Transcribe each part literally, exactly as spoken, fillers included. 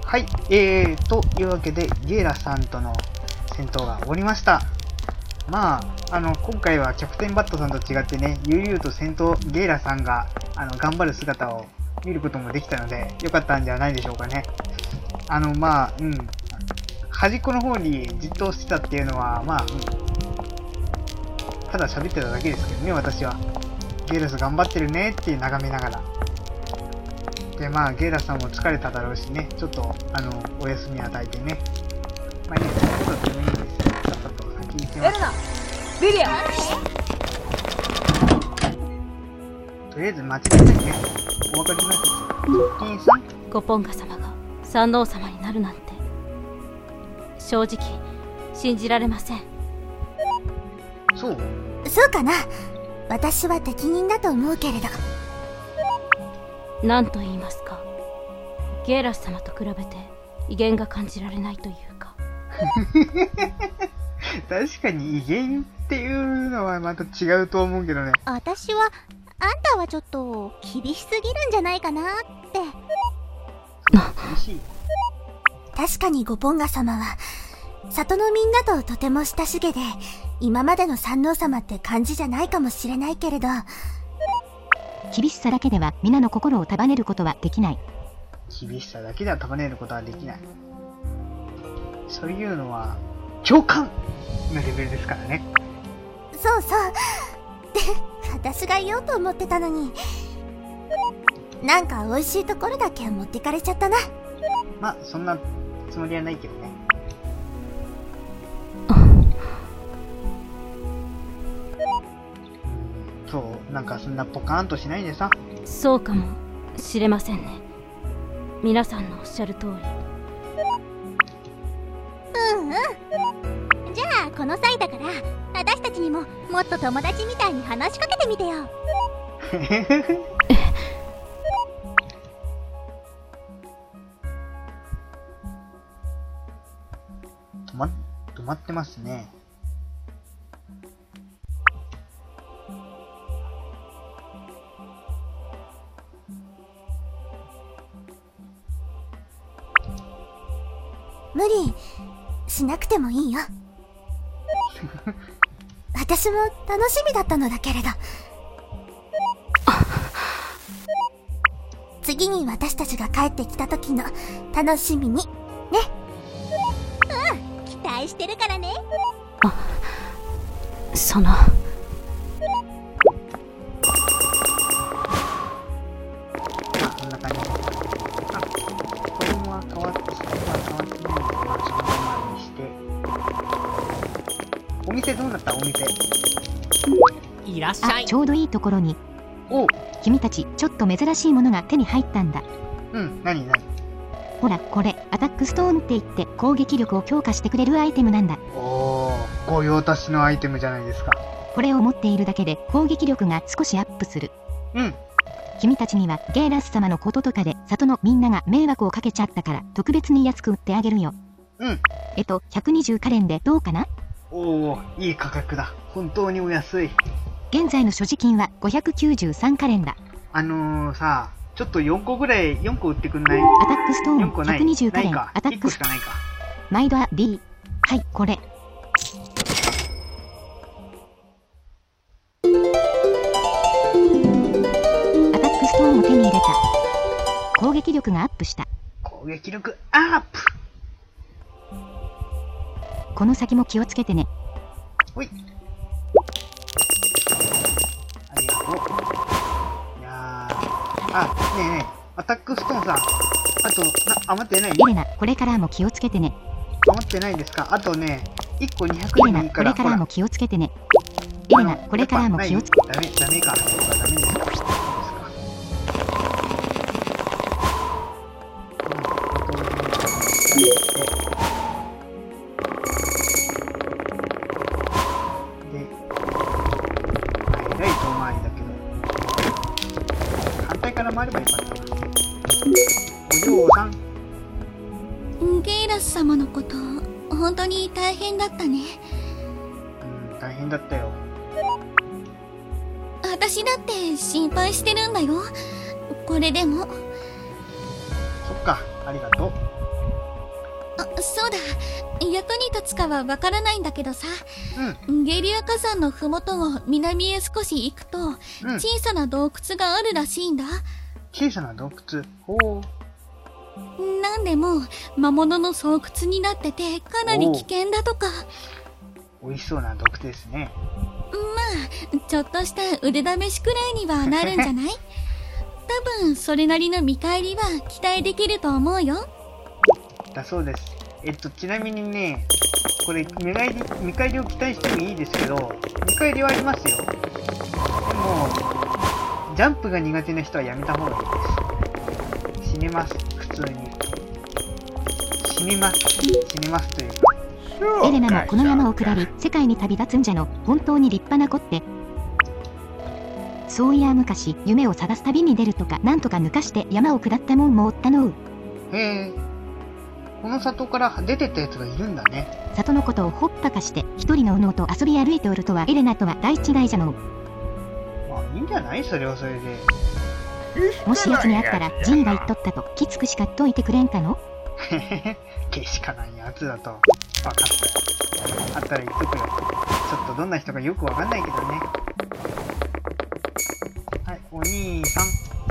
はい、えー、というわけで、ゲイラさんとの戦闘が終わりました。まあ、あの、今回はキャプテンバットさんと違ってね、悠々と戦闘、ゲイラさんが、あの、頑張る姿を見ることもできたので、良かったんじゃないでしょうかね。あの、まあ、うん。端っこの方にじっとしてたっていうのは、まあ、うん。ただ喋ってただけですけどね、私は。ゲイラス頑張ってるねって眺めながら。で、まあ、ゲイラさんも疲れただろうしね、ちょっと、あの、お休み与えてね。まあいいです。そんなことでもいいんですよ。さっさと先に行きます。エルナ、ビリアとりあえず間違いないね。お分かりになってます。側近さんゴポンガ様が三王様になるなんて、正直、信じられません。 そうそうかな。私は適任だと思うけれど。 何と言いますか、ゲーラス様と比べて威厳が感じられないというか。 確かに威厳っていうのはまた違うと思うけどね。 私は、あんたはちょっと厳しすぎるんじゃないかなって。 厳しい。 確かにゴポンガ様は、里のみんなととても親しげで、今までの三王様って感じじゃないかもしれないけれど、 厳しさだけでは皆の心を束ねることはできない。 厳しさだけでは束ねることはできない。そういうのは共感のレベルですからね。 そうそうで、私が言おうと思ってたのに、なんか美味しいところだけ持ってかれちゃったな。 まあそんなつもりはないけどね。そう、なんかそんなポカーンとしないでさ。 そうかもしれませんね。皆さんのおっしゃる通り。 うんうん。じゃあこの際だから、私たちにももっと友達みたいに話しかけてみてよ。 止ま、止まってますね。 無理しなくてもいいよ。私も楽しみだったのだけれど。次に私たちが帰ってきた時の楽しみにね。うん、期待してるからね。 あ、そのこんな感じ。あ、これは変わって、そこは変わってないので、そのままにして。お店どうなった？お店。 いらっしゃい。 あ、ちょうどいいところに。 おう。 君たち、ちょっと珍しいものが手に入ったんだ。 うん、なになに？ ほら、これ、アタックストーンって言って攻撃力を強化してくれるアイテムなんだ。 おー、御用達のアイテムじゃないですか。 これを持っているだけで攻撃力が少しアップする。 うん。 君たちにはゲーラス様のこととかで里のみんなが迷惑をかけちゃったから特別に安く売ってあげるよ。 うん。 えっと、ひゃくにじゅうカレンでどうかな？ おー、いい価格だ。本当にお安い。 現在の所持金はごひゃくきゅうじゅうさんカレンだ。 あのーさ、ちょっとよんこぐらい、よんこ売ってくんない？ アタックストーンよんこない。 ひゃくにじゅうカレン。 ないか。 アタックいっこしかないか。 マイドア B。はい、これ。アタックストーンを手に入れた。攻撃力がアップした。 攻撃力アップ。 この先も気をつけてね。 ほい。ありがとう。いやー。あ、ねえねえ。アタックストーンさ、あと、な、余ってない？ エレナ、これからも気をつけてね。 余ってないですか？あとね、いっこにひゃくエレナ、 えんでいいから、 これからも気をつけてね。エレナ、これからも気をつけて。 ダメ、ダメか。ダメですか。そうですか。で、はい、遠回りだけど、反対から回ればよかったな。お嬢さん。 ゲイラス様のこと、本当に大変だったね。 うん、大変だったよ。 私だって心配してるんだよ。これでも。 そっか、ありがとう。 あ、そうだ。役に立つかはわからないんだけどさ。 うん。 ゲリア火山のふもとを南へ少し行くと、 うん。 小さな洞窟があるらしいんだ。 小さな洞窟。ほう。 なんでも、魔物の巣窟になってて、かなり危険だとか。 美味しそうな洞窟ですね。 まあ、ちょっとした腕試しくらいにはなるんじゃない？多分、それなりの見返りは期待できると思うよ。 だそうです。えっと、ちなみにね、これ、見返り、見返りを期待してもいいですけど、見返りはありますよ。でも、ジャンプが苦手な人はやめた方がいいです。死ねます、普通に。死にます。死にますというか。 エレナもこの山を下り、世界に旅立つんじゃの、本当に立派な子って。そういや昔、夢を探す旅に出るとか、なんとか抜かして山を下ったもんもおったのう。 へえ。この里から出てったやつがいるんだね。 里のことをほっぱかして、一人の右脳と遊び歩いておるとはエレナとは大違いじゃのう。 まあ、いいんじゃないそれはそれで。 もし奴に会ったら、ジンが言っとったと、きつく叱っといてくれんかの？ へへへ。けしからんやつだと。わかった。あったら言っとくよ。ちょっとどんな人かよくわかんないけどね。はい、お兄さん。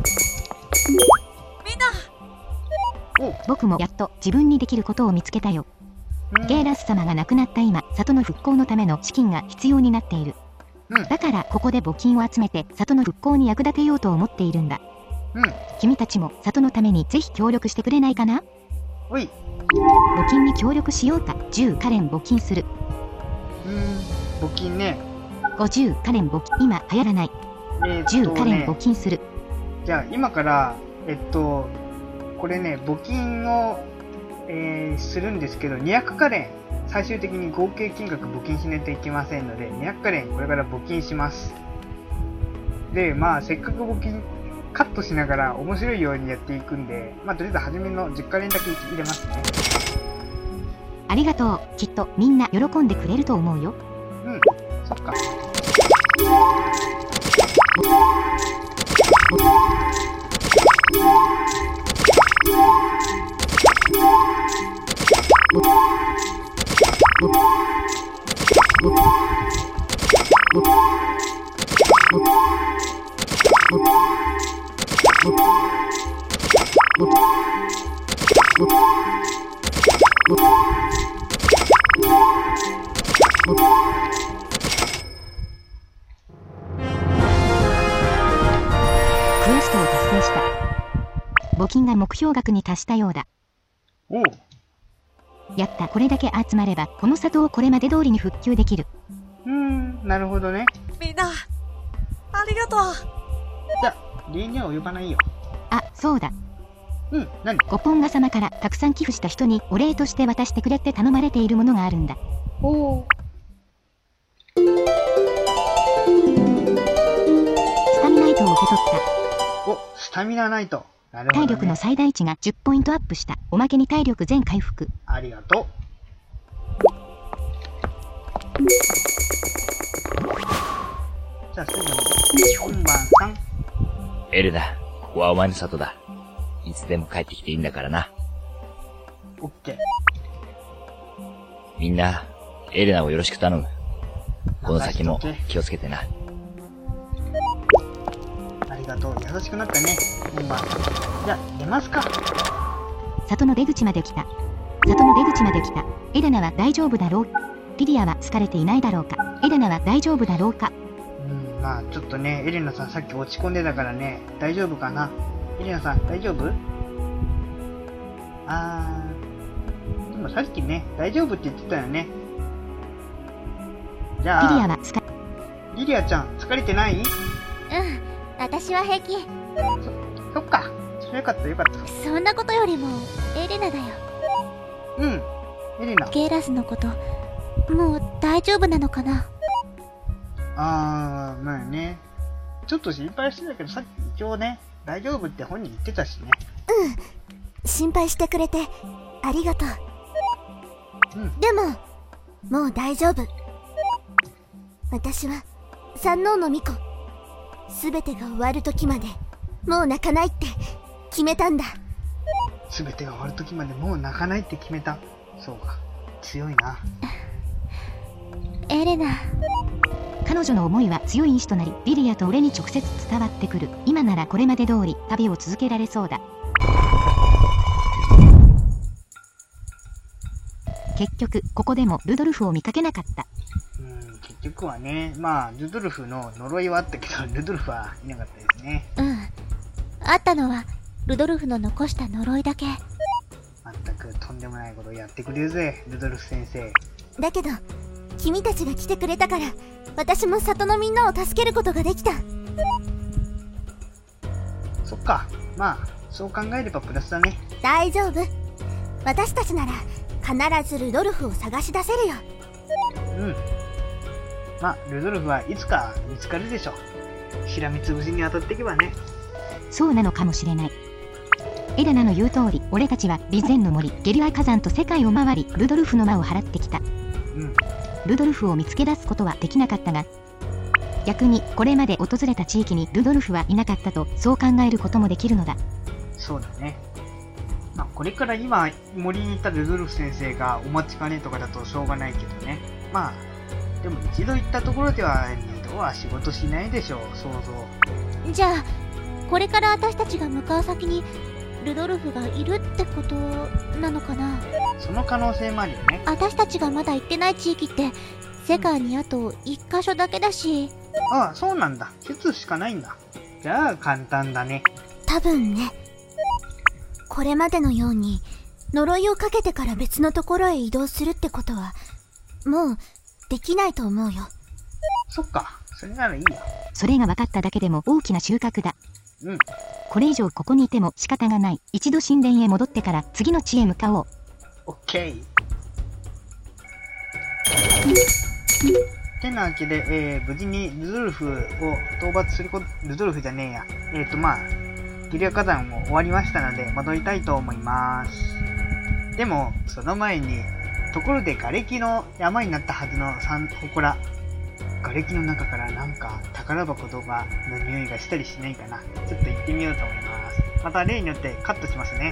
みんな、 僕もやっと自分にできることを見つけたよ。ゲーラス様が亡くなった今、里の復興のための資金が必要になっている。 うん、 だからここで募金を集めて里の復興に役立てようと思っているんだ。 うん。 君たちも里のためにぜひ協力してくれないかな？ おい。 募金に協力しようか。じゅうカレン募金する。 うーん、募金ね。 ごじゅうカレン募金、今流行らない。 えーっとね、 じゅうカレン募金する。 じゃあ今からえっとこれね募金を、えー、するんですけどにひゃくカレン最終的に合計金額募金しないといけませんのでにひゃくカレンこれから募金します。でまあせっかく募金カットしながら面白いようにやっていくんでまあとりあえず初めのじゅうカレンだけ入れますね。 ありがとう。きっとみんな喜んでくれると思うよ。 うん、そっか。 クエストを達成した。募金が目標額に達したようだ。 おう。 やった。これだけ集まればこの里をこれまで通りに復旧できる。 うーん、なるほどね。 みんな、ありがとう。 じゃあ礼には及ばないよ。 あ、そうだ。 うん、何？ ゴポンガ様からたくさん寄付した人にお礼として渡してくれって頼まれているものがあるんだ。 おー。 スタミナイトを受け取った。 お、スタミナナイト。なるほど、ね。 体力の最大値がじゅっポイントアップした。おまけに体力全回復。 ありがとう。じゃあすぐに本番さん。 エレナ、ここはお前の里だ。いつでも帰ってきていいんだからな。 オッケー。 みんな、エレナをよろしく頼む。この先も気をつけてな。 ありがとう。優しくなったね。本番。じゃあ出ますか。 里の出口まで来た。里の出口まで来た。エレナは大丈夫だろう。リディアは疲れていないだろうか。エレナは大丈夫だろうか。 うん、まあちょっとね、エレナさんさっき落ち込んでたからね、大丈夫かな。エレナさん大丈夫？あー、でもさっきね、大丈夫って言ってたよね。じゃあ、 リディアは疲れ、 リリアちゃん疲れてない？ うん、私は平気。 そ、そっか。それよかったよかった。 そんなことよりも、エレナだよ。 うん、エレナ。 ゲーラスのこと、もう大丈夫なのかな？ あー、まあね。ちょっと心配してたけど、さっき一応ね、大丈夫って本人言ってたしね。 うん、心配してくれて、ありがとう。 うん。 でも、もう大丈夫。私は、三王の巫女。すべてが終わる時まで、もう泣かないって、決めたんだ。 すべてが終わる時までもう泣かないって決めた。 そうか。強いな。 エレナ。 彼女の思いは強い意志となり、リリアと俺に直接伝わってくる。今ならこれまで通り旅を続けられそうだ。結局ここでもルドルフを見かけなかった。 うん、結局はね、まあルドルフの呪いはあったけど、ルドルフはいなかったですね。 うん。あったのはルドルフの残した呪いだけ。 まったくとんでもないことをやってくれるぜ、ルドルフ先生。 だけど君たちが来てくれたから、私も里のみんなを助けることができた。 そっか。まあそう考えればプラスだね。 大丈夫。私たちなら必ずルドルフを探し出せるよ。 うん。まあルドルフはいつか見つかるでしょう。しらみつぶしに当たっていけばね。 そうなのかもしれない。エレナの言う通り、俺たちは備前の森、ゲリラ火山と世界を回り、ルドルフの魔を払ってきた。 うん。 ルドルフを見つけ出すことはできなかったが、逆にこれまで訪れた地域にルドルフはいなかったと、そう考えることもできるのだ。 そうだね。まあこれから今森にいたルドルフ先生がお待ちかねとかだとしょうがないけどね。まあでも一度行ったところでは二度は仕事しないでしょう、想像。 じゃあこれから私たちが向かう先にルドルフがいるってことなのかな。 その可能性もあるよね。 私たちがまだ行ってない地域って世界にあと一箇所だけだし。 ああ、そうなんだ。一つしかないんだ。じゃあ簡単だね。 多分ね。これまでのように呪いをかけてから別のところへ移動するってことはもうできないと思うよ。 そっか、それならいいよ。 それが分かっただけでも大きな収穫だ。 うん。 これ以上ここにいても仕方がない。一度神殿へ戻ってから次の地へ向かおう。 オッケー。てなわけで、えー、無事にルドルフを討伐すること、ルドルフじゃねえや。えっとまあ、ゲリラ火山も終わりましたので戻りたいと思います。でも、その前に、ところで瓦礫の山になったはずの山祠。瓦礫の中からなんか宝箱とかの匂いがしたりしないかな。ちょっと行ってみようと思います。また例によってカットしますね。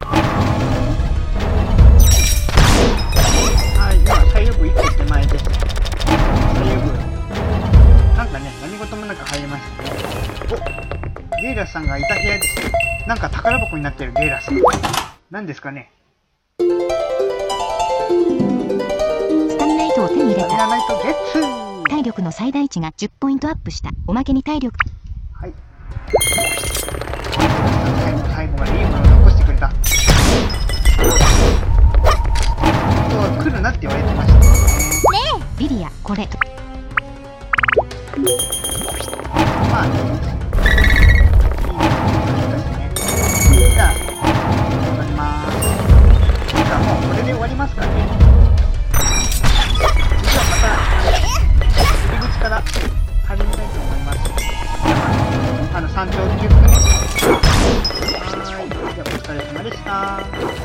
はい、今体力いっこ手前です。体力なんかね、何事もなく入りましたね。お、ゲイラスさんがいた部屋です。なんか宝箱になってるゲイラスさん。何ですかね。 スタミナイトを手に入れた。 スタミナナイトゲッツー。 体力の最大値がじゅっポイントアップした。おまけに体力。 はい。最後の最後までいいものを残してくれた。そう来るなって言われてましたね。 リリア、これ。 まあいいです。いいですね。じゃあ戻ります。じゃあもうこれで終わりますからね。じゃあまた入り口から始めたいと思います。あの山頂